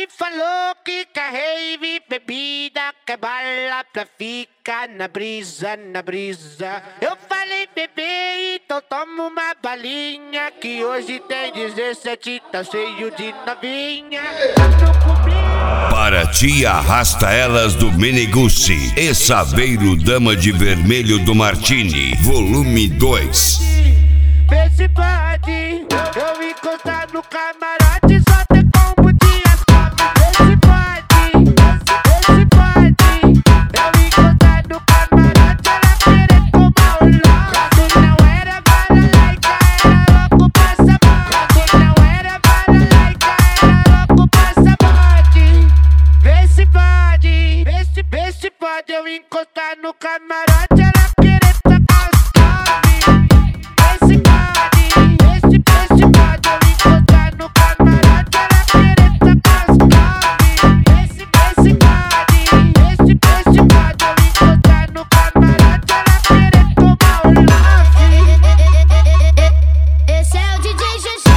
falou que quer rave, bebida, quer bala pra ficar na brisa, na brisa. Eu falei, bebê, então toma uma balinha, que hoje tem 17, tá cheio de novinha. Para ti arrasta elas do Meneguzzi e Saveiro Dama de Vermelho do Martini, volume 2. Vê se pode eu encostar no camarote, só ter combo de asfalto. Vê se pode eu encostar no camarote, ela querer tomar o lote. Não era bala laica, era louco passaporte. Não era bala laica, era louco passaporte. Vê se pode eu encostar no camarote, ela querer tacar os come. Vê se pode eu encostar no camarote, ela querer tacar os come. Vê se pode eu encostar no camarote, ela querer tomar o love. Esse é o DJ GG.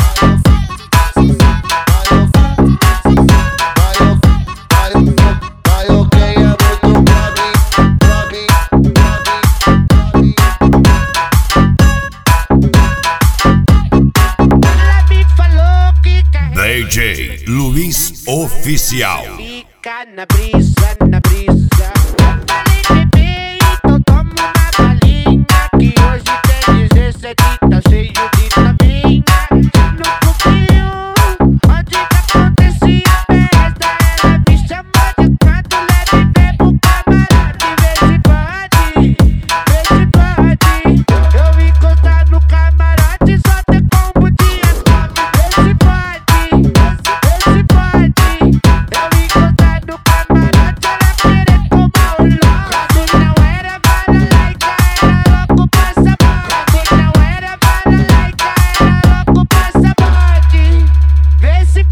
DJ Luiz Oficial. Fica na brisa, na brisa. Eu falei, bebê, então toma uma balinha, que hoje tem 17, tá cheio de novinha. No cupinho, onde que acontecia a festa, ela me chamou de canto, leve bebo camarote. Vê se pode eu encostar no camarote, só ter combo de asfalto. Vê se pode eu encostar no camarote, ela querer tomar o lote. Não era bala laica, era louco passaporte. Não era bala laica, era louco passaporte. Vê se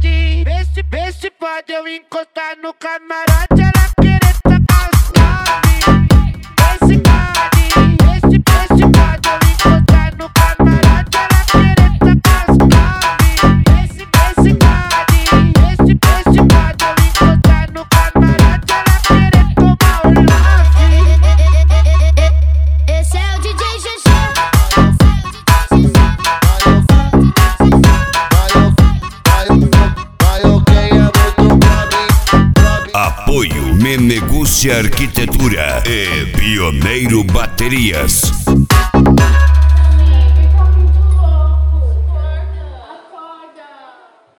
pode eu encostar no camarote, ela querer tacar os come. Vê se pode eu encostar no camarote, ela querer tacar os come. Vê se pode eu encostar no camarote, ela querer tomar o love. Esse é o DJ GG. Apoio Meneguzzi Arquitetura e Pioneiro Baterias.